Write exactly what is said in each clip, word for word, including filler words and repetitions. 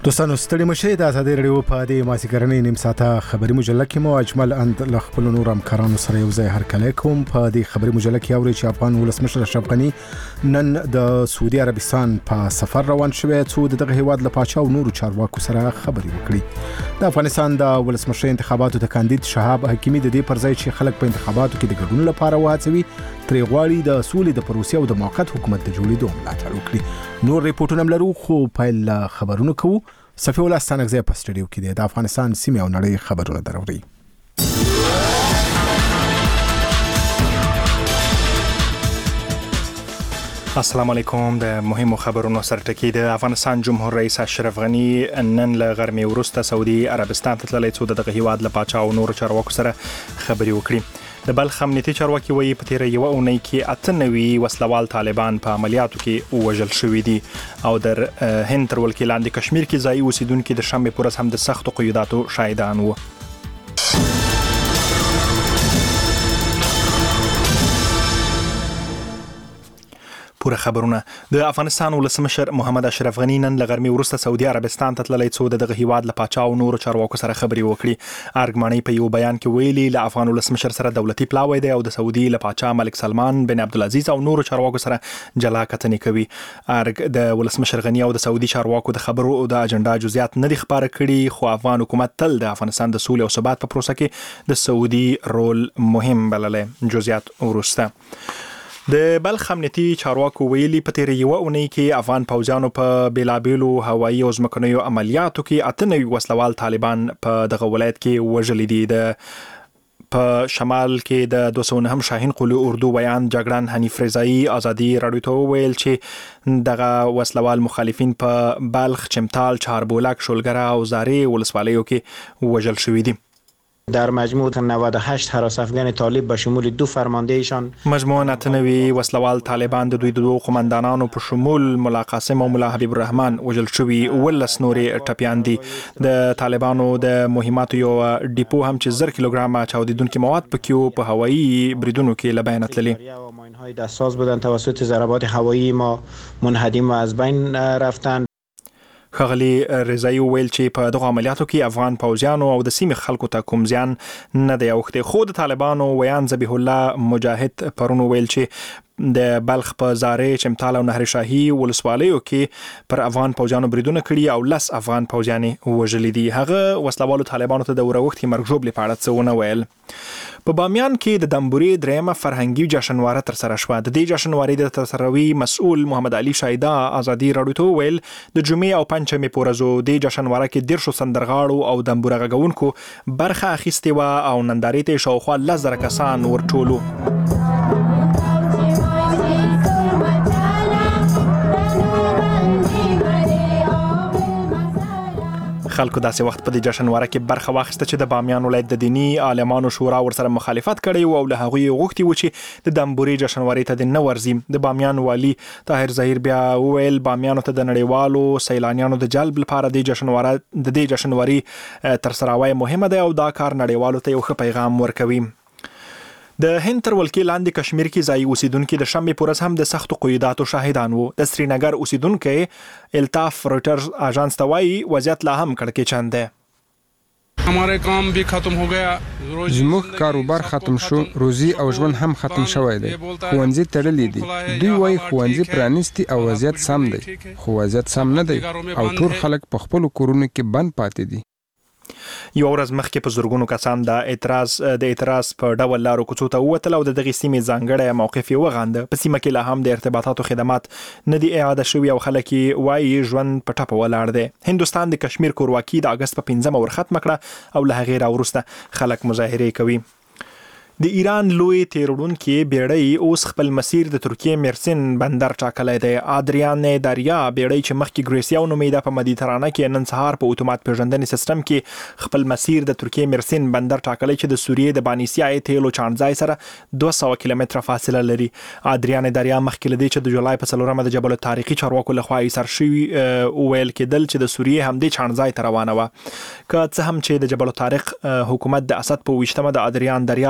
دوستانو ستړي مشه د ازادي رادیو په دې مازیګرنۍ نیم ساعته خبري مجله کې مو اجمل اند ل خپل نور همکارانو سره یو ځای هرکلی کوم. په دې خبري مجله کې اوري چې افغان ولسمشر اشرف غني نن د سعودي عربستان په سفر روان شوی څو دغه هیواد له پاچا او نورو چارواکو سره خبري وکړي. د افغانستان د ولسمشر انتخاباتو د کاندید شهاب حکیمي د دې پر ځای چې خلک په انتخاباتو کې د ګډون لپاره وهڅوي ترې غواړي د سولې د پروسې او د موقت حکومت د جوړېدو ملاتړ وکړي. نور ریپورتونه لرو خو پیل خبرونه کوو. صفی الله ستانکزی په سټډیو کې دی د افغانستان سیمه او نړۍ خبرونه دروړي. السلام علیکم. د مهمو خبرونو سرټکی د افغانستان جمهور رئیس اشرف غني نن له غرمې وروسته سعودي عربستان ته تللی څو دغه هیواد له پاچا او نورو چارواکو سره خبرې وکړي. د بلخ امنیتي چارواکي وایي په تیره یوه اونۍ کې اته نوي وسلوال طالبان په عملیاتو کې ووژل شوي دي او در هند تر ولکې لاندې کشمیر کې ځایي اوسیدونکي د شنبې په ورځ هم د سختو قیوداتو شاهدان وو. پوره خبرونه. د افغانستان ولسمشر محمد اشرف غني نن له غرمې وروسته سعودي عربستان ته تللی څو دغه هیواد له پاچا او نورو چارواکو سره خبرې وکړي. ارګماني په یو بیان کې ویلي له افغان ولسمشر سره دولتي پلاوی دی او د سعودي له پاچا ملک سلمان بن عبدالعزیز او نورو چارواکو سره جلا کتنې کوي. ارګ د ولسمشر غني او د سعودي چارواکو د خبرو او د اجنډا جزئیات نه دي خبره کړي خو افغان حکومت تل د افغانستان د سولې او ثبات په پروسه کې د سعودي رول مهم بللی. جزئیات وروسته. د بلخ امنیتي چارواکو ویلي په تیره یوه اونۍ کې افغان پوځیانو په بیلابیلو هوایي او ځمکنیو عملیاتو کې اته نوي وسلوال طالبان په دغه ولایت کې وژلي دي. د په شمال کې د دوه سوه نهم شاهین قلو اردو ویان جګړن حنیف رضایی ازادي رادیو ته ویل چې دغه وسلوال مخالفین په بلخ، چمتال، چهاربولک، شولګره او زاري ولسوالیو کې وژل شوي دي. در مجموع نود و هشت هراس افغان طالب به شمول دو فرماندهشان مجموع اتنوي وسلوال طالبان د دوی دوه قومندانانو په شمول ملا قاسم او ملا حبیب الرحمن وژل شوي. ولس نورې ټپیان دي. د طالبانو د مهماتو یو ډیپو هم چې زر کیلوګرام چاودیدونکي مواد پکې په هوایي بریدونو کې له بین تللي. ماین‌های دستساز بودن توسط ضربات هوایی ما منهدم و از بین رفتند. ښاغلي رضایی ویل چې په دغه عملیاتو کې افغان پوځیانو او د سیمې خلکو ته کوم زیان نه دی اوښتی. خو د طالبانو ویان ذبیح الله مجاهد پرون ویل چې د بلخ په زاري، چمتال او نهر شاهي ولسوالیو کې پر افغان پوځیانو بریدونه کړي او لس افغان پوځیانې وژلي دي. هغه وسلوالو طالبانو ته د وروختي مرګ ژوبلې په اړه څه ونه ویل. په بامیان کې د دمبوري درېمه فرهنګي جشنواره تر سره شوه. د دې جشنوارې د ترسروي مسؤل محمد علي شایدا ازادي رادیو ته ویل د جمعې او پنجشنبې په ورځو د جشنواره کې دیرشو سندرغاړو او دمبوره غږونکو برخه اخیستې وه او نندارې ته شاوخوا لس زره کسان ورټولو. خلکو داسې وخت په دې جشنواره کې برخه واخیسته چې د بامیان ولایت د دینی عالمانو شورا ورسره مخالفت کړی او له هغوی غوښتي و چې د دمبوري جشنوارې ته د نه ورځي. د بامیان والي طاهر ظهیر بیا وویل بامیانو ته د نړیوالو سیلانیانو د جلب لپاره د جشنواره د دې جشنواري ترسراوی مهمه ده او دا کار نړیوالو ته یو ښه پیغام ورکوي. د هند تر ولکې لاندې کشمیر کې ځایي اوسیدونکي د شنبې په ورځ هم د سختو قیوداتو شاهدان وو. د سرینګر اوسیدونکی الطاف رویټرز اژانس ته وایي وضعیت لا هم کړکېچن دی. हमारे काम भी खत्म हो गया. زموږ کاروبار ختم شو، روزي او ژوند هم ختم شوی دی. ښوونځي تړلي دي. دوی وایي ښوونځي پرانیستي او وضعیت سم دی خو وضعیت سم نه دی او ټول خلک په خپلو کورونو کې بند پاتې دي. یو ورځ مخکې په زرګونو کسان د اعتراض د اعتراض په ډول لارو کوڅو ته ووتل او د دغې سیمې ځانګړی موقف یې وغانده. په سیمه کې لا هم د ارتباطاتو خدمات نه دي اعاده شوي او خلک یې وایي ژوند په ټپه ولاړ دی. هندوستان د کشمیر کورواکي د اګست په پنځمه ورختمه کړه او له هغې راوروسته خلک مظاهرې کوي. د ایران لوی تیروډونکي بیړۍ اوس خپل مسیر د ترکیې مرسین بندر ټاکلی دی. آدریان داریا بیړۍ چې مخکې ګریسیا نومیده په مدیترانه کې نن سهار په اتومات پیژندنې سیستم کې خپل مسیر د ترکیې مرسین بندر ټاکلی چې د سوریې د بانیسیای تیلو چانځای سره دوه سوه کیلومتره فاصله لري. آدریان داریا مخکې له دې چې د جولای په څلورمه د جبل تاریخي چارواکو لخوا ایسار شوي ویل کېدل چې د سوریې همدې چانځای ته روانه وه. که څه هم چې د جبل تاریخ حکومت د اسد په ویشتمه د آدریان داریا له خوشي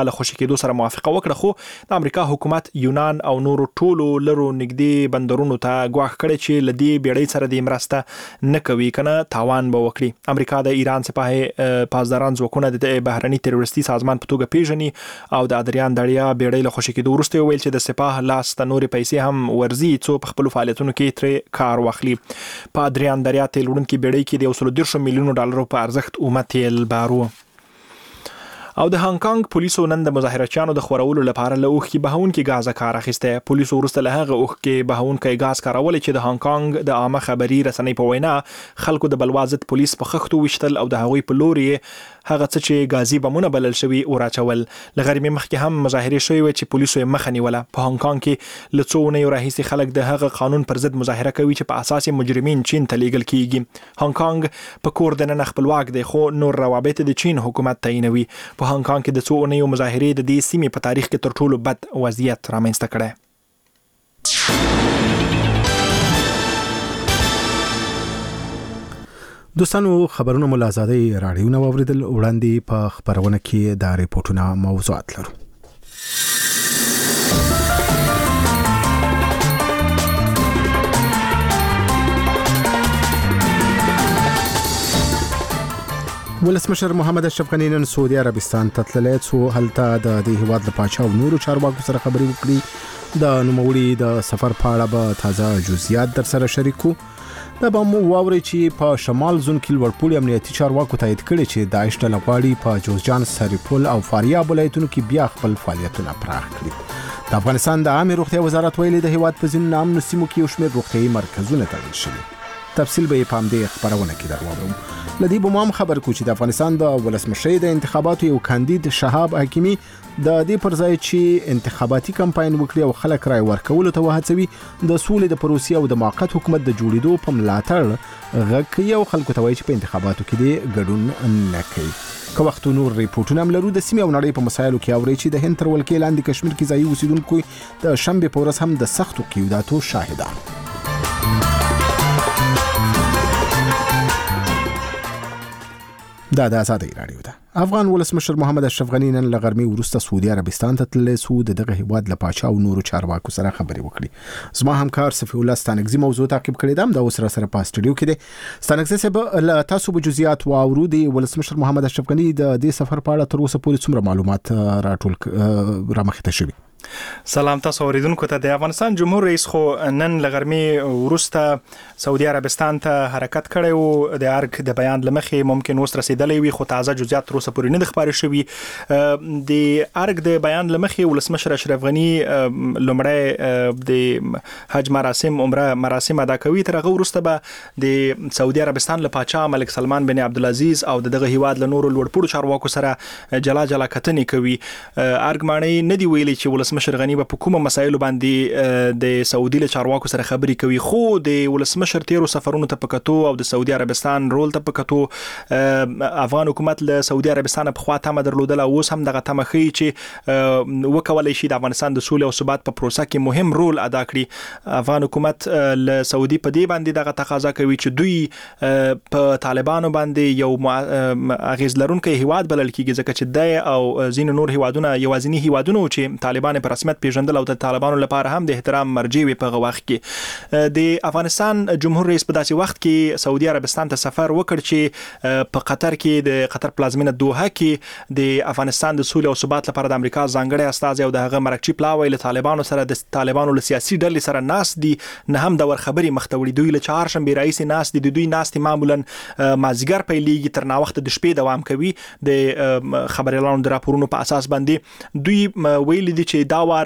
کېدو سره موافقه وکړه، خو د امریکا حکومت یونان او نورو ټولو لرو نږدې بندرونو ته ګواښ کړی چې له دې بیړۍ سره د مرسته نه کوي کنه تاوان به وکړي. امریکا د ایران سپاه پاسداران ځواکونه د بهرني تروریستي سازمان په توګه پیژني او د ادریان دریا بیړۍ له خوشي کېدو وروسته ویل چې د سپاه لاس ته نورې پیسې هم ورځي څو په خپل فعالیتونو کې ترې کار واخلي. په ادریان دریا تیل وړونکي بیړۍ کې د یو سل دېرش میلیونو ډالرو په ارزښت اومه تیل بارو. او د هانګ کانګ پولیسو نن د مظاهرچیانو د خورولو لپاره له اوښکې بهونکي غازه کار اخیسته. پولیسو وروسته له هغه اوښکې بهونکي غاز کارول چې د هانګ کانګ د عامه خبري رسنۍ په وینا خلکو د بلوا ضد پولیس په خښتو وشتل او د هغوی په لوري هغه څه چې غازي بمونه بلل شوی او راچول. لغړمې مخکې هم مظاهره شوې و چې پولیسو یې مخه نیوله. په هانګ کانګ کې له څو نه راهیسې خلک د هغه قانون پر ضد مظاهره کوي چې په اساس مجرمین چین ته لیږل کیږي. هانګ کانګ په کور دننه خپلواک دی خو نور روابط د چین حکومت تعینوي. په هانګ کانګ کې د څو نه مظاهره د دې سیمې په تاریخ کې تر ټولو بد وضعیت رامنځته کړی. دوستانو خبرونه مو له آزادۍ راډیو نه واوریدل. وړاندې په خبرونه کې دا ریپورتونه موضوعات لرو. ولسمشر محمد اشرف غني نن سعودي عربستان ته تللی څو هلته د دې هیواد له پاچا او نورو چارواکو سره خبرې وکړي. د نوموړي د سفر په اړه به تازه جزئیات در سره شریکو. دا به مو واوري چې په شمال زون کې لوړپوړي امنیتي چارواکو تایید کړي چې داعش ډله غواړي په جوزجان، سریپول او فاریاب ولایتونو کې بیا خپل فعالیتونه پراخ کړي. د افغانستان د عامه روغتیا وزارت ویلي د هیواد په ځینو نامنو سیمو کې یو شمېر روغتیايي مرکزونه تړل شوي. تفصیل به یې په همدې خبرونه کې درواغوم. لدی به هم خبر کو چې د افغانستان د ولسمشرۍ د انتخاباتو یو کاندید شهاب حکیمی د دې پر ځای چې انتخاباتي کمپاین وکړي او خلک رای ورکولو ته وهڅوي د سولې د پروسې او د موقت حکومت د جوړېدو په ملاتړ غږ کوي او خلکو ته وایي چې په انتخاباتو کې دې ګډون نه کوي. که وخت نور ریپورتونه هم لرو د سیمې او نړۍ په مسایلو کې اوري چې د هند تر ولکې لاندې کشمیر کې ځایي اوسیدونکو د شنبې په ورځ هم د سختو قیوداتو شاهدان. دا د آزادۍ راډیو ده. افغان ولسمشر محمد اشرف غني نن له غرمې وروسته سعودي عربستان ته تللی څو د دغه هیواد له پاچا او نورو چارواکو سره خبرې وکړي. زما همکار صفي الله ستانکزي موضوع تعقیب کړی دی. دا اوس را سره په استودیو کې دی. ستانکزي صاحب له تاسو به جزئیات واورو. د ولسمشر محمد اشرف غني د دې سفر په اړه تر اوسه پورې څومره معلومات راټول رامخته شوي؟ سلام تاسو اوریدونکو ته. د افغانستان جمهور رئیس خو نن لغرمې وروسته سعودي عربستان ته حرکت کړی و. د ارګ د بیان لمخې ممکن اوس رسیدلی وي خو تازه جزئیات تر اوسه پورې نه د خبرې شوي. د ارګ د بیان لمخې ولسمشر اشرف غني لومړی د حج مراسم عمره مراسم ادا کوي. تر هغه وروسته به د سعودي عربستان له پاچا ملک سلمان بن عبدالعزیز او دغه هیواد له نورو لوړپوړو چارواکو سره جلا جلا کتنې کوي. ارګ ماڼۍ نه دی ویلي چې ولسمشر غني په کومه مسایلو باندې د سعودي له چارواکو سره خبرې کوي، خو د ولسمشر تیرو سفرونو ته پکتو او د سعودي عربستان رول ته پکتو افغان حکومت له سعودي عربستان په خوا تمه درلودل او اوس هم دغه تمه ښیي چې وکولای شي د افغانستان د سولې او ثبات په پروسه کې مهم رول ادا کړي. افغان حکومت له سعودي په دې باندې دغه تقاضا کوي چې دوی په طالبانو باندې یو اغیز لرونکی هیواد بلل کیږي ځکه چې د او ځینو نور هیوادونه یوازینی هیوادونه چې طالبان په رسمیت پیژندل او د طالبانو لپاره هم د احترام مرجع وي. په وخت کې د افغانستان جمهور رئیس په داسې وخت کې سعودي عربستان ته سفر وکړ چې په قطر کې د قطر پلازمینه دوحه کې د افغانستان د سولې او ثبات لپاره د امریکا ځانګړی استازی او د هغه مرکچی پلاوی له طالبانو سره د طالبانو له سیاسي ډلې سره ناس دي نه هم د ور خبري مختوړي. دوی له چهارشنبه رئیس ناس دي. د دوی ناس معمولا مازیګر پیلېږي تر نا وخت د شپې دوام کوي. د خبريالانو د راپورونو په اساس باندې دوی ویل دي چې دا وار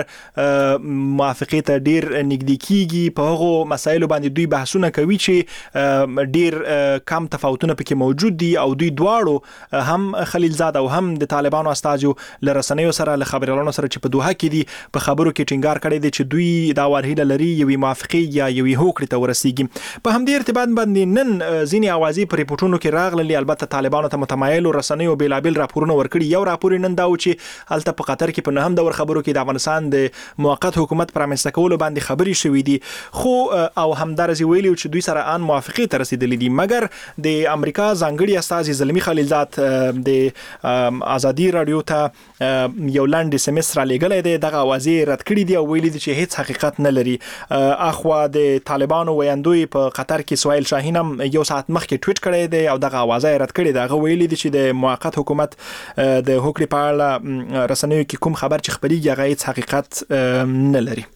موافقه ته ډیر نږدې کیږي. په هغو مسایلو باندې دوی بحثونه کوي چې ډیر کم تفاوتونه پکې موجود دي او دوی دواړو هم خلیلزاد او هم د طالبانو استازو لرسنیو سره له خبريالانو سره چې په دوحه کې دي په خبرو کې ټینګار کړی دی چې دوی دا ورهیله لري یوې موافقه یا یوې هوکړې ته ورسیږي. په همدې ارتباط باندې نن ځینې اوازې په ریپورتونو کې راغلي. البته طالبانو ته متمایل رسنیو بیلابل راپورونه ورکړي. یو راپور نن دا و چې الته په قطر کې په نهم دور خبرو کې د افغانستان د موقت حکومت پر رامنځته کولو باندې خبري شوې دي خو او همدارز ویلي چې دوی سره ان موافقه ته رسیدلې دي مګر د امریکا ځانګړي استازي زلمی خلیلزاد د ازادي رادیو ته یو لاندې سمستر لګلې ده دغه اوازې رد کړې دي او ویلي دي چې هیڅ حقیقت نه لري اخوا د طالبانو ویاندوی په قطر کې سوایل شاهین هم یو ساعت مخکې ټویټ کړی دی او دغه اوازه رد کړې ده هغه ویلي دي چې د موقت حکومت د هوکړې په اړه رسنیو کې کوم خبر چې خبريږي هغه هیڅ حقیقت نه لري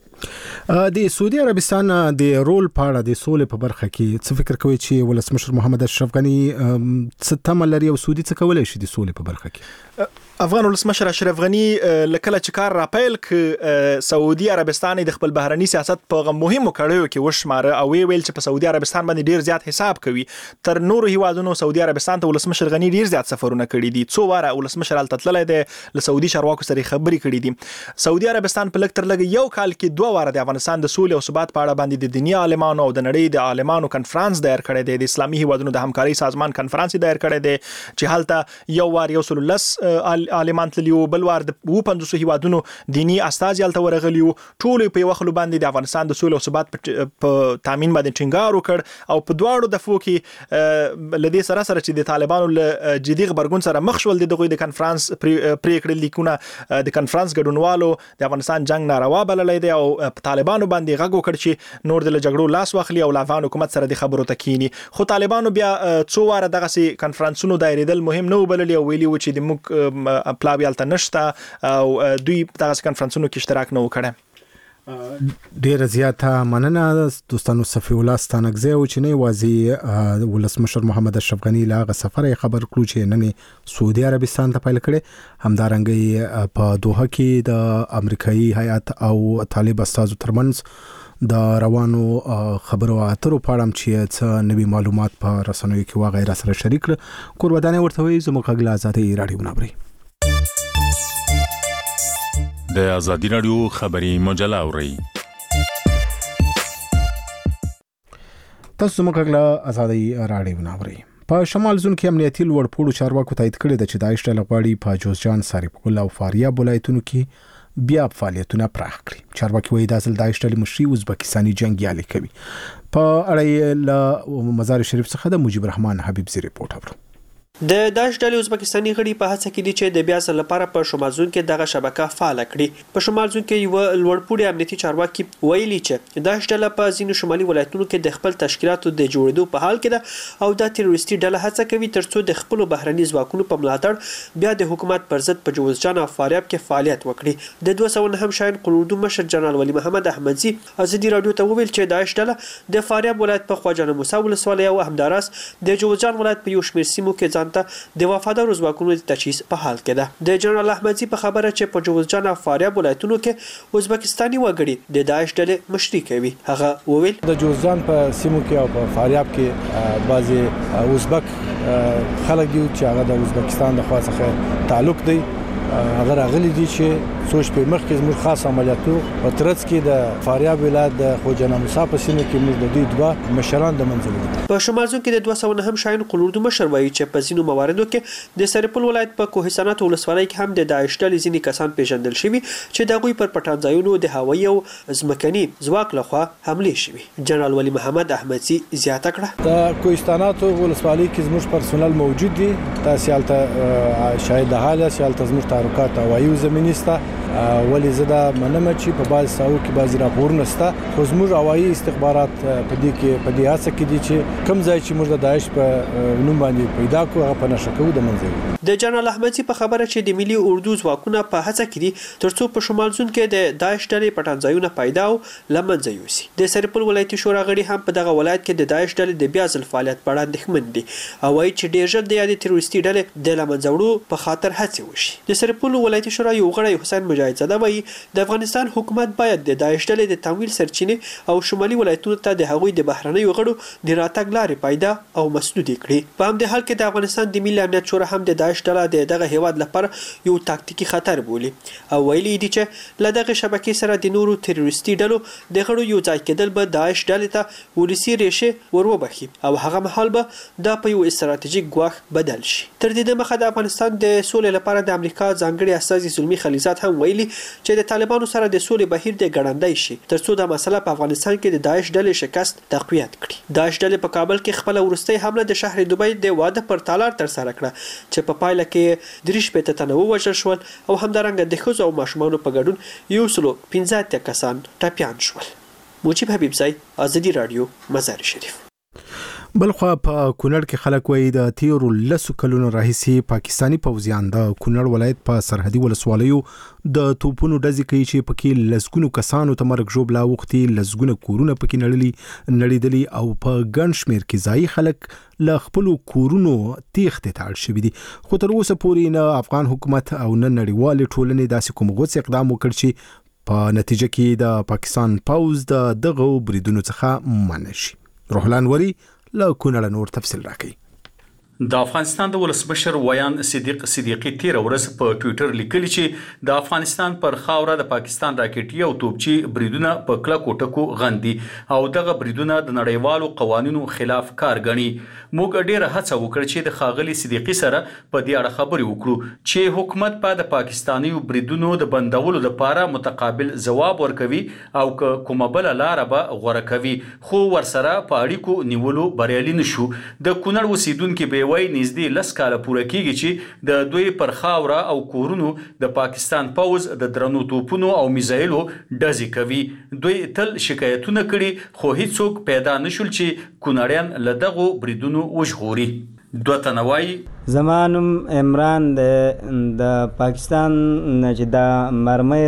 د سعودي عربستان د رول په اړه د سولې په برخه کې څه فکر کوي چې ولسمشر محمد اشرف غنی څه تمه لري او سعودي څه کولای شي د سولې په برخه کې افغان ولسمشر اشرف غنی لکه چې کار راپیل ک سعودي عربستان د خپل بهرني سیاست په مهمو کړیو کې وشماره او ویل چې په سعودي عربستان باندې ډیر زیات حساب کوي تر نورو هیوادونو سعودي عربستان ته ولسمشر غنی ډیر زیات سفرونه کړي دي څو واره ولسمشر الته تللی دی له سعودي چارواکو سره خبري کړي دي سعودي عربستان په لږ تر لږ یو کال کې دوه واره د افغانستان د سولې او ثبات په اړه باندې د دنیا عالمانو او د نړۍ د عالمانو کنفرانس دایر کړی دی د اسلامي هیوادونو د همکاري سازمان کنفرانس دایر کړی دی چې هلته یو وار یو سل لس عالمان تللیو بل وار د پنځوس هیوادونو دینی استازي الته ورغلیو ټول په یو خلو باندې د افغانستان د سولې او ثبات په تامین باندې ټینګار وکړ او په دواړو دفعو کې لدې سره سره چې د طالبانو له جدي خبرګون سره مخ شول دغه د کنفرانس پریکړه لیکونه د کنفرانس ګډونوالو د افغانستان جنگ ناروا بللې دی او طالبانو باندې غږ وکړ چې نور د جګړو لاس واخلي او افغان حکومت سره د خبرو تکینی خو طالبانو بیا څو واره دغه سي کنفرانسونو دایریدل مهم نه وبللی او ویلي و چې د موږ پلاویالته نشته او دوی دغه کنفرانسونو کې اشتراک نه وکړي ډیر زیاته مننه دوستانو صفی الله ستانګزه او چې نه وازی ولسمشر محمد اشرف غنی لاغه سفر خبر کړو چې نن سعودي عربستان ته پیل کړي همدارنګي په دوحه کې د امریکایي هیئت او طالب استازو ترمنځ د روانو خبرو اترو په اړه چې څه نوي معلومات په رسنیو کې واغې را سره شریک کړ قربانه ورته وي زموږ غږ آزادي رادیو نبري د ازادي رادیو خبري مجله اوري تاسو موږ غلا ازادي رادیو نبري په شمال زون کې امنیتي لوړ پوړو چارواکو تایید کړی د چې داعش له غواړي په جوزجان ساري ګل او فاریاب ولایتونو کې بیا فعالیتونه پراخ کړي چارواکي وایي د ازل داعش له مشري ازبکستاني جنگیالي کوي په اړه له مزار شریف څخه د مجيب الرحمن حبيب زی رپورت اورو د داعش ډلې ازبکستاني غړي په هڅه کې دي چې د بیا ځل لپاره په شمال زون کې دغه شبکه فعال کړي په شمال زون کې یو لوړپوړي امنیتي چارواکي ویلي چې داعش ډله په ځینو شمالي ولایتونو کې د خپل تشکیلاتو د جوړېدو په حال کې ده او د تروریستي ډله هڅه کوي ترڅو د خپل بهرني ځواکونو په ملاتړ بیا د حکومت پر ضد په جوزجان او فاریاب کې فعالیت وکړي د دوه سوه نهم شاین قلوردو مشر جنرال ولی محمد احمدزي ازادي رادیو ته وویل چې داعش ډله د فاریاب ولایت په خواجه موسی ولسوالۍ او همداراس د جوزجان ولایت په یو شمېر سیمو کې ځانته د وفادارو ځواکونو د تجهیز په حال کې ده د جنرال احمدزي په خبره چې په جوزجان او فاریاب ولایتونو کې ازبکستاني وګړي د داعش ډلې مشري کوي هغه وویل د جوزجان په سیمو کې او په فاریاب کې بعضي ازبک خلک دي چې هغه د ازبکستان د خوا څخه تعلق دی هغه راغلي دي چې څو شپې مخکې زموږ خاص عملیاتو په ترڅ کې د فاریاب ولایت د خوجه موسی په سیمه کې موږ د دوی دوه مشران د منځلو په شمال زون کې د دوه سوه نهم شاین قلوردو مشر وایي چې په ځینو مواردو کې د سرپل ولایت په کوهستانات ولسوالۍ کې هم د داعش ډلې ځینې کسان پیژندل شوي چې د هغوی پر پټانځایونو د هوایي او ځمکني ځواک لخوا حملې شوي جنرال ولی محمد احمدزي زیاته کړه د کوهستانات ولسوالۍ کې زموږ پرسونل موجود دي تاسو حالته شاید د حاله سیالته زموږ تحرکات هوایي او زمینی ستا ولی زدا منمه چې په باز ساو کې بازي راپورونه ستا خو زموږ هوایي استخبارات په دې کې په دې هڅه کې دي چې کم ځای چې موږ د داعش په نوم باندې پیدا کوو هغه په نشه کوو د منځوي د جنرال احمدزي په خبره چې د ملي اردو ځواکونه په هڅه کې دي ترڅو په شمال زون کې د داعش ډلې پټانځایونه پیدا او لمنځه یوسي د سرپل ولایتي شورا غړي هم په دغه ولایت کې د داعش ډلې د بیا ځل فعالیت په اړه اندېښمن دي او وایي چې ډېر ژر د یادې تروریستي ډلې د لمنځه وړو په خاطر هڅې وشي د سرپل ولایتي شورا یو غړی حسین مجاهد زاده وایي د افغانستان حکومت باید د داعش ډلې د تمویل سرچینې او شمالي ولایتونو ته د هغوی د بهرنیو غړو د راتګ لارې پیدا او مسدود کړي په همدې حال کې د افغانستان د ملي امنیت شورا هم د داعش ډله د دغه هیواد لپاره یو تاکتیکي خطر بولي او ویلي دي چې له دغه شبکې سره د نورو تروریستي ډلو د غړو یو ځای کېدل به داعش ډلې ته ولسي ریښې وروبخي او هغه مهال به دا په یو استراتیژیک ګواښ بدل شي تر دې دمخه د افغانستان د سولې لپاره د امریکا ځانګړي استازي زلمی خلیلزاد هم ویلي چې د طالبانو سره د سولې بهیر د ګړندی شي ترڅو دا مسله په افغانستان کې د داعش ډلې شکست تقویت کړي. داعش ډلې په کابل کې خپل ورستۍ حمله د شهر دوبۍ د واده پر تالار تر سره کړه چې په پایله کې دریش په تنوع وژل شول او همدارنګه د ښځو او ماشومانو په ګډون یو سلو پنځه اتیا کسان ټپیان شول. موجب حبیبزی، ازادي رادیو، مزار شریف. بلخوا په کونړ کې خلک وایي د تیرو لسو کلونو راهیسې پاکستانی پوځیان د کونړ ولایت په سرحدي ولسوالیو د توپونو ډزې کوي چې پکې لسګونو کسانو ته مرګ ژوبلا اوښتي، لسګونه کورونه پکې نړلي نړېدلي او په ګڼ شمېر کې ځایي خلک له خپلو کورونو تیښتې ته اړ شوي دي. خو تر اوسه پورې نه افغان حکومت او نه نړیوالې ټولنې داسې کوم غوڅ اقدام وکړ چې په نتیجه کې د پاکستان پوځ د دغو بریدونو څخه منع شي. روحلان وری له کونړ نور تفصیل راکړي. د افغانستان د ولسمشر ویان صدیق صدیقی تیر ورځ په ټوئیټر لیکلی چې د افغانستان پر خاوره د پاکستان راکټي او توپچي بریدونه په کلکو ټکو غندي او دغه بریدونه د نړیوالو قوانینو خلاف کار ګڼي. موږ ډیره هڅه وکړه چې د خاغلی صدیقی سره په دې اړه خبرې وکړو چې حکومت په د پاکستاني بریدونو د بندولو لپاره متقابل ځواب ورکوي او کومه بل لار به غوړه کوي، خو ورسره په اړیکو نیولو بریالي نشو. د کونړ اوسیدونکو به وای نږدې لس کاله پوره کیږي چې د دوی پر خاوره او کورونو د پاکستان پوځ د درنو توپونو او میزایلو ډزې کوي. دوی تل شکایتونه کړي خو هیڅوک پیدا نشول چې کونړیان له دغو بریدونو وژغوري. دوه تنوای زمانم عمران د پاکستان چې د مرمۍ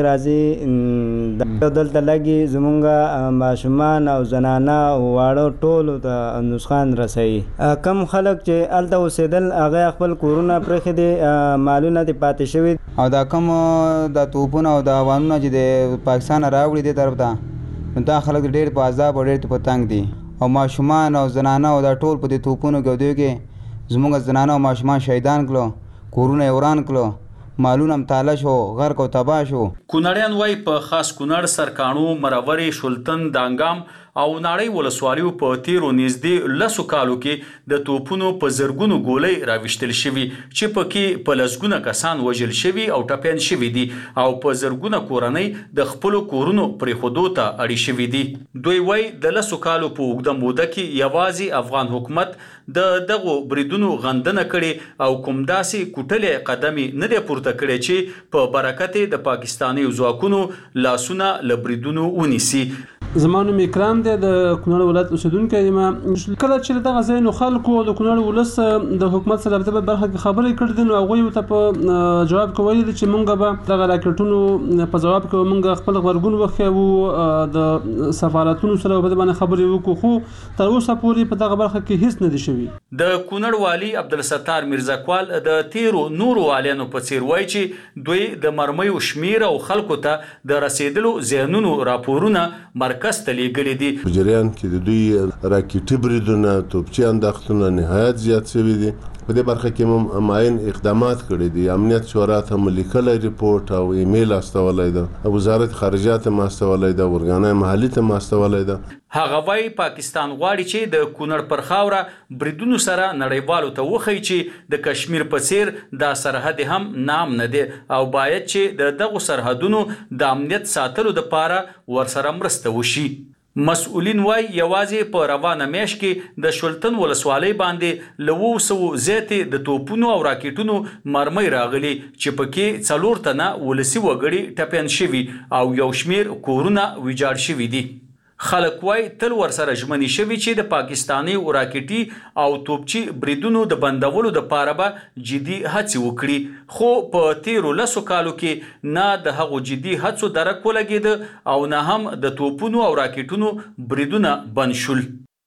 راځي د دلته لګي زمونږه ماشومان او زنانه او واړه ټولو ته نسخان رسوي. کم خلک چې الته اوسېدل هغه خپل کورونه پرېښي دي، مالونه دې پاتې شوي او دا کم د توپونه او د وانونه چې د پاکستان راوړي دې طرف ته نو دا خلک ډېر په عذاب او ډېر په تنګ دي او ماشومان او زنانه او دا ټول په دې توپونو ګودیو کې زموږ زنانه او ماشومان شهیدان کړو، کورونه یې وران کړو، مالونه هم تاله شو، غرق او تباه شو. کونړیان وایي په خاص کونړ، سرکاڼو، مرورې، شولتن، دانګام او ناړۍ ولسوالیو په تیرو نږدې لسو کالو کې د توپونو په زرګونو ګولۍ راویشتل شوي چې پکې په لسګونه کسان وژل شوي او ټپیان شوي دي او په زرګونه کورنۍ د خپلو کورونو پرېښودو ته اړې شوي دي. دوی وایي د لسو کالو په اوږده موده کې یوازې افغان حکومت د دغو بریدونو غندنه کړي او کوم داسې کوټلې قدمې نه دی پورته کړی چې په برکت د پاکستاني ځواکونو لاسونه له بریدونو ونیسي. زمانو اکرام دی د کونړ ولایت اوسیدونکی یم. کله چې دغه ځای نو خلکو د کونړ ولس د حکومت سره په برخه کې خبرې کړې دي نو هغوی ته په جواب کې ویلي دي چې مونږ به دغه راکټونو په جواب کې مونږ خپل غبرګون وښیو، د سفارتونو سره په دې باندې خبرې وکړو، خو تر اوسه پورې په دغه برخه کې هیڅ نه دي شوي. د کونړ والي عبدالستار میرزاکوال د تیرو نورو والیانو په څیر وایي چې دوی د مرمیو شمیر او خلکو ته د رسیدلو ذهنونو راپورونه مرکز ته لیږلي دي. په جریان کې د دوی راکټي بریدونه، توپچي انداختونه نهایت زیات شوي دي. په دې برخه کې هم معین اقدامات کړي دي. امنیت شورا ته هم لیکلی ریپورټ او ایمیل استولی ده، وزارت خارجه ته هم استولی ده، ارګانهای محلي ته هم استولی ده. هغه وایي پاکستان غواړي چې د کونړ پر خاوره بریدونو سره نړیوالو ته وښیي چې د کشمیر په څیر دا سرحد هم نام نه دی او باید چې د دغو سرحدونو د امنیت ساتلو دپاره ورسره مرسته وشي. مسؤلین وای یوازې په روانه میاشت کې د شولتن ولسوالۍ باندې له اوو سوو زیاتې د توپونو او راکټونو مرمۍ راغلي چې پکې څلور تنه ولسي وګړي ټپیان شوي او یو شمیر کورونه ویجاړ شوي دي. خلک وای تل ورسره ژمنې شوي چې د پاکستاني راکټي او توپچي بریدونو د بندولو دپاره به جدي هڅې وکړي، خو په تیرو لسو کالو کې نه د هغو جدي هڅو درک ولګېده او نه هم د توپونو او راکټونو بریدونه بند شول.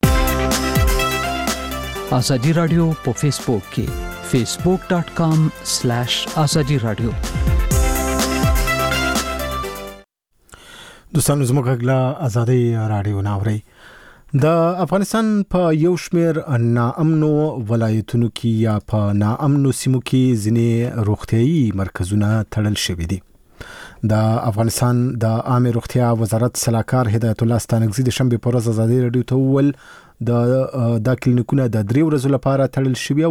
ازادي رادیو په فیسبوک کې فیسبوک ډاټ کام سلیش ازادي رادیو. دوستانو زموږ غږ له ازادي رادیو ناوري. د افغانستان په یو شمیر ناامنو ولایتونو کې یا په ناامنو سیمو کې ځینې روغتیايي مرکزونه تړل شوي دي. د افغانستان د عامه روغتیا وزارت سلاکار هدایت الله ستانکزی د شنبه پر ورځ ازادي رادیو ته وویل د د کلینیکونو د درې ورځې لپاره تړل شوی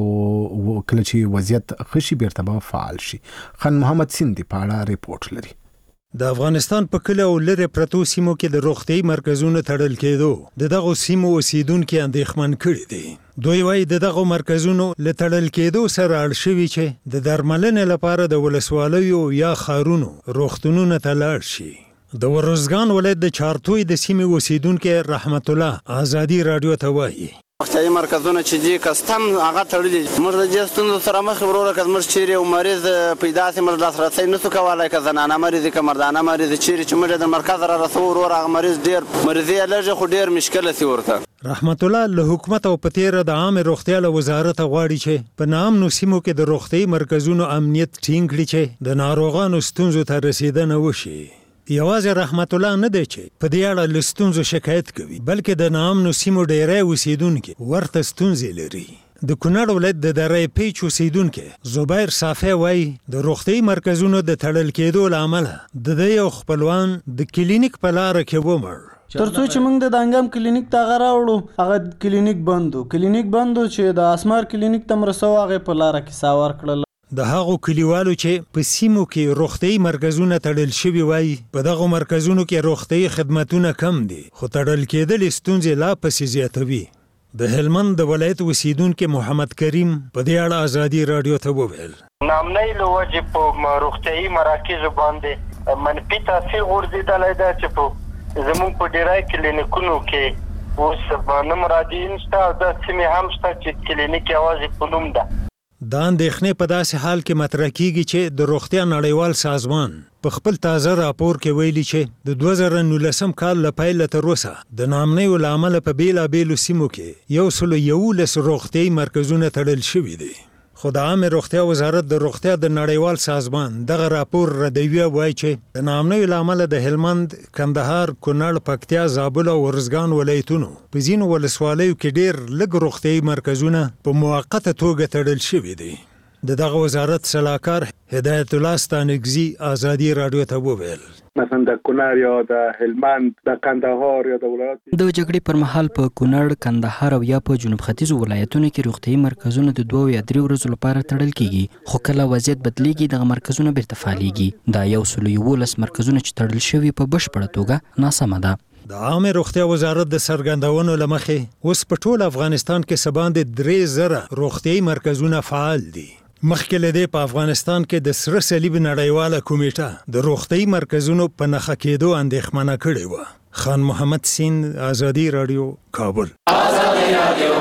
او کله چې وضعیت خشي بیرته به فعال شي. خان محمد سیندی په اړه ریپورت لري. د افغانستان په کله او لرې پرتو سیمو کې د روغتي مرکزونو تړل کېدو د دغه سیمو اوسیدونکو اندېښمن کړي دي. دوی وايي د دغه مرکزونو له تړل کېدو سره اړ شوي چې د درملنې لپاره د ولسوالیو یا ښارونو روغتونونو ته لاړ شي. د ورزګان ولایت د چارتوی د سیمې اوسیدونکو رحمت الله آزادي رادیو ته وايي روغتیايي مرکزونه چې دي کستم هغه تړلي موږ د دې ستونزو سره مخ وروره که زموږ چیرې یو مریض پیدا سي موږ لاسرسی نسو کولی که زنانه مریض که مردانه مریض چیرې چې موږ د مرکز را رسو وروره هغه مریض ډېر مریضي یې لږه خو ډېر مشکله سي ورته. رحمت الله له حکومت او په تیره د عامه روغتیا له وزارت غواړي چې په ناامنو سیمو کې د روغتیايي مرکزونو امنیت ټینګ کړي چې د ناروغانو ستونزو ته رسیدنه وشي. یوازې رحمت الله نه دی چې په دې اړه له ستونزو شکایت کوي بلکې د ناامنو سیمو ډیری اوسیدونکي ورته ستونزې لري. د کونړ ولایت د دره پیچ اوسیدونکي زبیر صافی وایي د روغتیايي مرکزونو د تړل کېدو له امله د ده یو خپلوان د کلینیک په لاره کې ومړ. ترڅو چې موږ د دانګام کلینیک ته راوړو هغه کلینیک بندو کلینیک بندو چې د اسمار کلینیک ته مرسو هغه په لاره کې ساور کړل. د هغو کلیوالو چې په سیمو کې روغتیايي مرکزونه تړل شوي وایي په دغو مرکزونو کې روغتیايي خدمتونه کم دي خو تړل کېدل ستونزې لا پسې زیاتوي. د هلمند د ولایت اوسیدونکي محمد کریم په دې اړه آزادي رادیو ته وویل نامنۍ له وجې په روغتیايي مراکزو باندې منفي تاثیر غورځېدلی ده چې په زموږ په ډیری کلینیکونو کې اوس نه مراجعین شته او دا سیمې هم شته چې کلینیک یوازې په نوم ده. دا اندېښنې په داسې حال کې مطرح کیږي چې د روغتیا نړیوال سازمان په خپل تازه راپور کې ویلي چې د دوه زره نولسم کال له پیله تر اوسه د ناامنیو له امله په بېلابېلو سیمو کې یو سلو یولس روغتیايي مرکزونه تړل شوي دي. خو د عامه روغتیا وزارت د روغتیا د نړیوال سازمان دغه راپور ردوي وایي چې د ناامنیو له امله د هلمند، کندهار، کونړ، پکتیا، زابل او ورزګان ولایتونو په ځینو ولسوالیو کې ډېر لږ روغتیايي مرکزونه په موقته توګه تړل شوي دي. د دغه وزارت سلاکار هدایت الله ستانکزی آزادي رادیو ته وویل مثلا د کونړ یا د هلمند د کندهار یا د ولایت د جګړې پر مهال په کونړ، کندهار او یا په جنوب ختیځو ولایتونو کې روغتیايي مرکزونه د دوه یا درې ورځو لپاره تړل کیږي خو کله وضعیت بدلیږي دغه مرکزونه بیرته فعالیږي. دا یو سلو یولس مرکزونه چې تړل شوي په بشپړه توګه ناسمه ده. د عامه روغتیا وزارت د څرګندونو له مخې اوس په ټول افغانستان کې څه باندې درې زره روغتیايي مرکزونه فعال دي. مخکې له دې په افغانستان کې د سره صلیب نړیواله کمیټه د روغتیايي مرکزونو په نښه کېدو اندېښمنه کړې وه. خان محمد سیند آزادي رادیو کابل. آزادي رادیو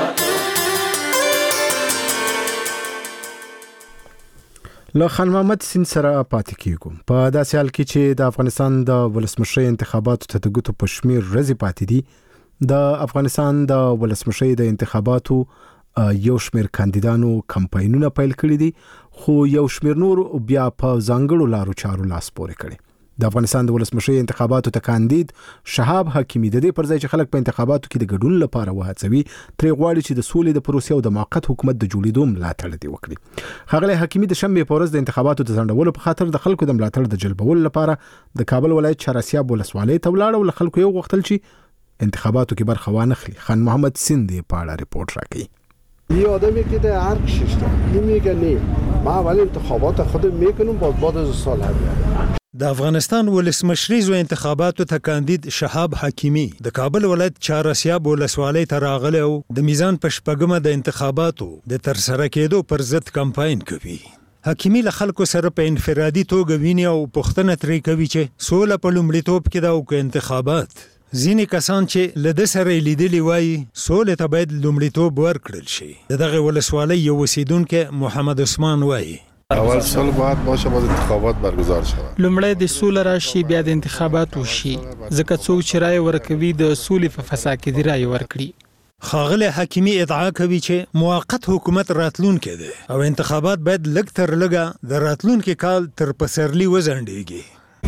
له خان محمد سیند سره پاتې کیږو. په داسې حال کې چې د افغانستان د ولسمشرۍ انتخاباتو ته د ګوتو په شمیر ورځې پاتې دي د افغانستان د ولسمشرۍ د انتخاباتو یو شمیر کاندیدانو کمپاینونه پیل کړي دي خو یو شمیر نور بیا په ځانګړو لارو چارو لاس پورې کړي. د افغانستان د ولسمشرۍ انتخاباتو ته کاندید شهاب حکیمي د دې پر ځای چې خلک په انتخاباتو کې د ګډون لپاره وهڅوي ترې غواړي چې د سولې د پروسې او د موقت حکومت د جوړېدو ملاتړ دې وکړي. ښاغلی حکیمي د شنبې په ورځ د انتخاباتو د ځنډولو په خاطر د خلکو د ملاتړ د جلبولو لپاره د کابل ولایت چهارسیاب ولسوالۍ ته ولاړ او له خلکو یې وغوښتل چې انتخاباتو کې برخه وانخلي. خان محمد سیند په اړه ریپورت راکوي. یه آدمی که در هر کشیشته این میگه نه ما اول انتخابات خودم میکنم باز بعد از سال هم. د افغانستان ولسمشریزو انتخاباتو ته کاندید شهاب حکیمي د کابل ولایت چهارسیاب ولسوالۍ ته راغلی او د میزان په شپږمه د انتخاباتو د ترسره کېدو پر ضد کمپاین کوي. حکیمي له خلکو سره په انفرادي توګه ویني او پوښتنه ترې کوي چې سوله په لومړیتوب کې ده او که انتخابات. ځینې کسان چې له ده سره یې لیدلي وایي سولې ته باید لومړیتوب ورکړل شي. د دغې ولسوالۍ یو اوسیدونکی محمد عثمان وایي اول سال باید باشه باید انتخابات برگزار شود. لومړی د سوله راشي بیا د انتخابات وشي ځکه څوک چې رای ورکوي د سولې په فضا کې دی رای ورکړي. ښاغلی حکیمي ادعا کوي چې موقت حکومت راتلونکی دی او انتخابات باید لږ تر لږه د راتلونکي کال تر پسرلي وځنډېږي.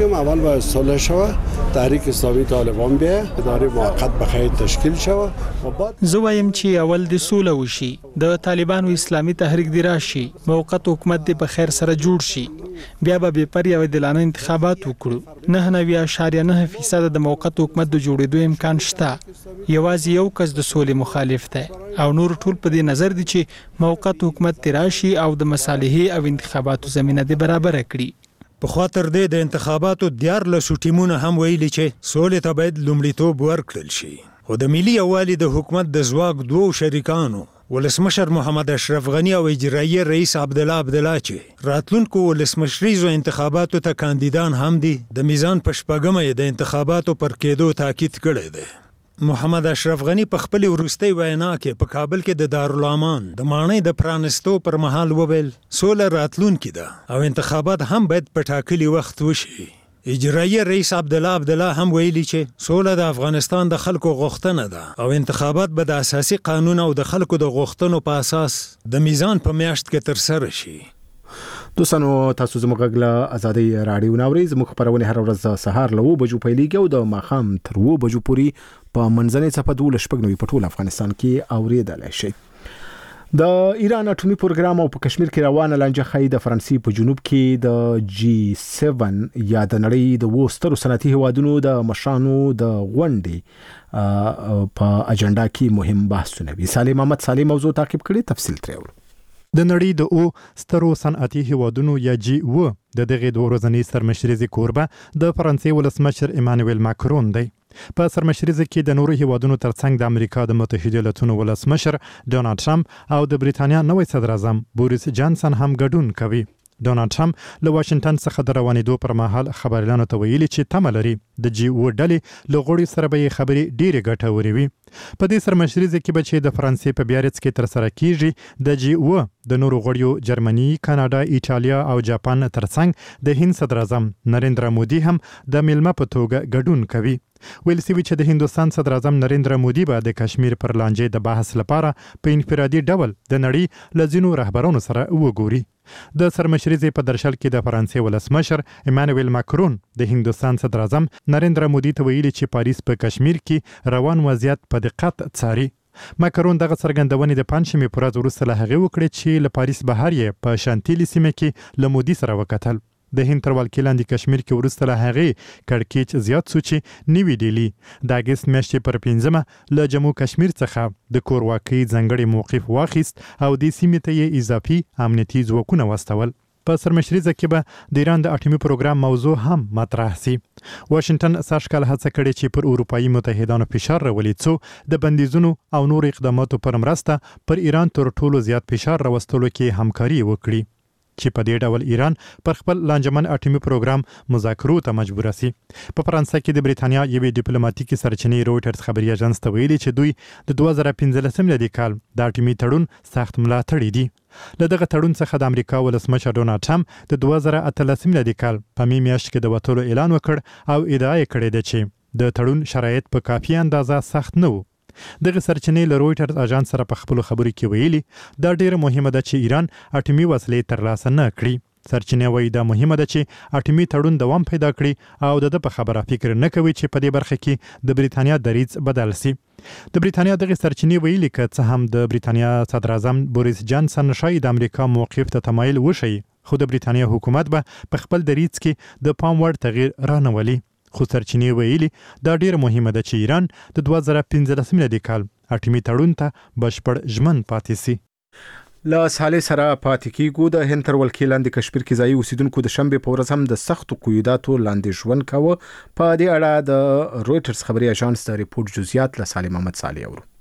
میکنیم اول باید صلح شوه، تحریک اسلامی طالبان بیا، اداره موقت بخیر تشکیل شوه و بعد زه وایم چې اول د سوله وشي، د طالبانو اسلامي تحریک دی راشي، موقت حکومت دی په خیر سره جوړ شي، بیا به بې پرې او عادلانه انتخابات وکړو. نه نوي اعشاریه نه فیصد د موقت حکومت د جوړېدو امکان شته. یوازې یو کس د سولې مخالف دی او نور ټول په دې نظر دي چې موقت حکومت دی راشي او د مصالحې او انتخاباتو زمینه دی برابر کړي. په خاطر دې د انتخاباتو دیارلسو ټیمونه هم ویلي چې سولې ته باید لومړیتوب ورکړل شي. خو د ملي یووالي د حکومت د ځواک دوو شریکانو ولسمشر محمد اشرف غنی او اجرایي رئیس عبدالله عبدالله چې راتلونکو ولسمشریزو انتخاباتو ته کاندیدان هم دي، د میزان په شپږمه یې د انتخاباتو پر کېدو تاکید کړی دی. محمد اشرف غنی په خپل وروستۍ وینا کې په کابل کې د دارالامان د ماڼۍ د پرانستو پر مهال وویل سوله راتلونکې ده او انتخابات هم باید په ټاکلي وخت وشي. اجرایي رئیس عبدالله عبدالله هم ویلي چې سوله د افغانستان د خلکو غوښتنه ده او انتخابات به د اساسي قانون او د خلکو د غوښتنو په اساس د میزان په میاشت کې ترسره شي. دوستانو تاسو زموږ له ازادي رادیو ناوري زموږ خبرونه هر ورځ سهار له وو بجو پیلېږي او د ماښام تر وو بجو پورې په منځنۍ صفحه دولس شپږ نوي په ټول افغانستان کې اوریدلای شئ. د ایران اټومي پروګرام او په کشمیر کې روانه لانجه خای د فرانسې په جنوب کې د جی سیون یا د نړۍ د وسترو صنعتي هیوادونو د مشرانو د غونډې په اجنډا کې مهم بحثونه وي. سالم احمد سالم موضوع تعقیب کړي، تفصیل ترې اورو. د نړۍ د او سترو صنعتي هیوادونو یا جی او د دغه دوه ورځنی سرمشريزي کوربه د فرانسې ولسمشر ایمانوئل ماکرون دی. په سرمشريزه کې د نورو هیوادونو ترڅنګ د امریکا د متحده ایالاتونو ولسمشر ډونالد ټرمپ او د بریتانیا نوی صدر اعظم بوریس جانسن هم ګډون کوي. ډونالد ټرمپ له واشنگټن څخه د روانېدو پر مهال خبريالانو ته ویلي چې تمه لري د جی او ډلې له غړو سره به خبرې ډېرې ګټورې وي. په دې سرمشريزه کې به چې د فرانسې په بیارټس کې تر سره کیږي د جی او د نورو غړو جرمني، کاناډا، ایټالیا او جاپان ترڅنګ د هند صدر اعظم نریندرا مودي هم د میلمه په توګه ګډون کوي. ویل سوي چې د هندوستان صدر اعظم نریندرا مودي به د کشمیر پر لانجې د بحث لپاره په انفرادي ډول د نړۍ له ځینو رهبرانو سره وګوري. د سرمشريزې په درشل کې د فرانسې ولسمشر ایمانوئل ماکرون د هندوستان صدر اعظم نریندرا مودي ته ویلي چې پاریس په کشمیر کې روان وضعیت په دقت څاري. ماکرون دغه څرګندونې د پنځمې پر ورځ وروسته له هغې وکړې چې له پاریس بهر یې په شانتیلي سیمه کې له مودي سره وکتل. د هند تر ولکې لاندې کشمیر کې وروسته له هغې کړکېچ زیات سو چې نوي ډیلي د اګست میاشتې پر پنځمه له جمو کشمیر څخه د کورواکۍ ځانګړی موقف واخیست او د سیمې ته یې اضافي امنیتي ځواکونه واستول. په سرمشريزه کې به د ایران د اټومي پروګرام موضوع هم مطرح سي. واشنگټن ساشکل هڅه کړې چې پر اروپאי متحدانو فشار راولي څو د بندیزونو او نور اقداماتو پر مرسته پر ایران تر ټولو زیات فشار راوستلو کې همکاري وکړي چې په دې ډول ایران پر خپل لانجمن اټومي پروګرام مذاکرو ته مجبور سي. په فرانسه کې د بریتانیا یوې ډیپلوماټیکي سرچینې رويټرز خبري اژانس ته ویلي چې دوی د دوه زره پنځلسم میلادي کال د اټومي تړون سخت ملاتړي دي. له دغه تړون څخه د امریکا ولسمشر ډونالد ټرمپ د دوه زره اتلسم میلادي کال په می میاشت کې د وټولو اعلان وکړ او ادعا یې کړې ده چې د تړون شرایط په کافي اندازه سخت نه وو. دغه سرچینې له رويټرز اژانس سره په خپل خبرو کې ویلي دا ډیره مهمه ده چې ایران اټومي وسلې ترلاسه نه کړي. سرچینې وایي دا مهمه ده چې اټومي تړون دوام پیدا کړي او د په خبره فکر نه کوي چې په دې برخه کې د بریتانیا دریځ بدل سي. د بریتانیا دغه سرچینې ویلي که څه هم د بریتانیا صدر اعظم بوریس جانسن شاید د امریکا موقف ته تمایل وشي، خو د بریتانیا حکومت به په خپل دریځ کې د پام وړ تغییر رانولي. خو سرچینې ویلي دا ډیره مهمه ده چې ایران د دوه زره پنځلسم میلادي کال اټومي تړون ته بشپړ ژمن پاتې سي. له سالې سره پاتې کیږو. د هند تر ولکې لاندې کشمیر کې ځایي اوسیدونکو د شنبې په ورځ هم د سختو قیوداتو لاندې ژوند کاوه. په دې اړه د رويټرز خبري اژانس د ریپورت جزئیات له سالم احمد صالح اورو.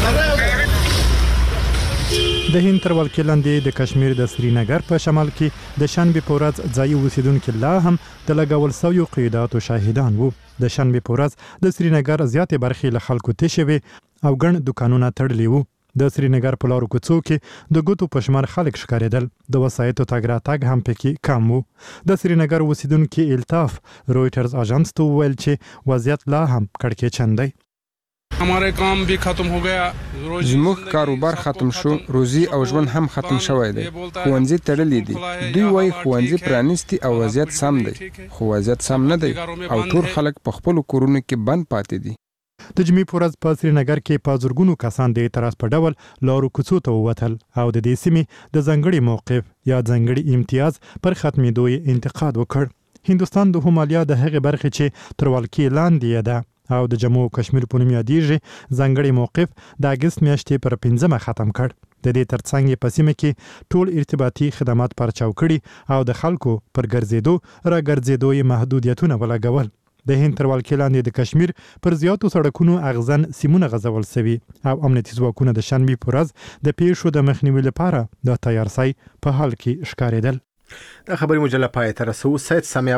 د هند تر ولکې لاندې د کشمیر د سرینګر په شمال کې د شنبې په ورځ ځایي اوسیدونکو لا هم د لګول شویو قیوداتو شاهدان وو. د شنبې په ورځ د سرینګر زیاتې برخې له خلکو تشې وې او ګڼ دکانونه تړلي وو. د سرینګر په لارو کوڅو کې د ګوتو په شمار خلک ښکارېدل. د وسایطو تګ راتګ هم پکې کم وو. د سرینګر اوسیدونکو الطاف رويټرز اژانس ته وویل چې وضعیت لا هم کړکېچن دی. हमारे काम भी खत्म हो गया زموږ کاروبار ختم شو روزي او ژوند هم ختم شوی دی ښوونځي تړلي دي دوی وایي ښوونځي پرانیستي او وضعیت سم دی خو وضعیت سم نه دی او ټول خلک په خپلو کورونو کې بند پاتې دي د جمعې په ورځ په سرینګر کې په زرګونو کسان د اعتراض په ډول لارو کوڅو ته ووتل او د دې سیمې د ځانګړي موقف یا ځانګړي امتیاز پر ختمېدو یې انتقاد وکړ. هندوستان د هومالیا د هغې برخې چې تر ولکې لاندې ده او د جموں و کشمیر په نوم یادیږي ځانګړي موقف د اګست میاشتې پر پنځمه ختم کړ. د دې ترڅنګ یې په سیمه کې ټول ارتباطي خدمات پرچاو کړي او د خلکو پر ګرځېدو را ګرځېدو یې محدودیتونه ولګول. د هند تر ولکې لاندې د کشمیر پر زیاتو سړکونو اغزن سیمونه غځول سوي او امنیتي ځواکونه د شنبې په ورځ د پیښو د مخنیوي لپاره د تیارسۍ په حال کې ښکارېدل. د خبري مجله پای ته رسو. سید سامع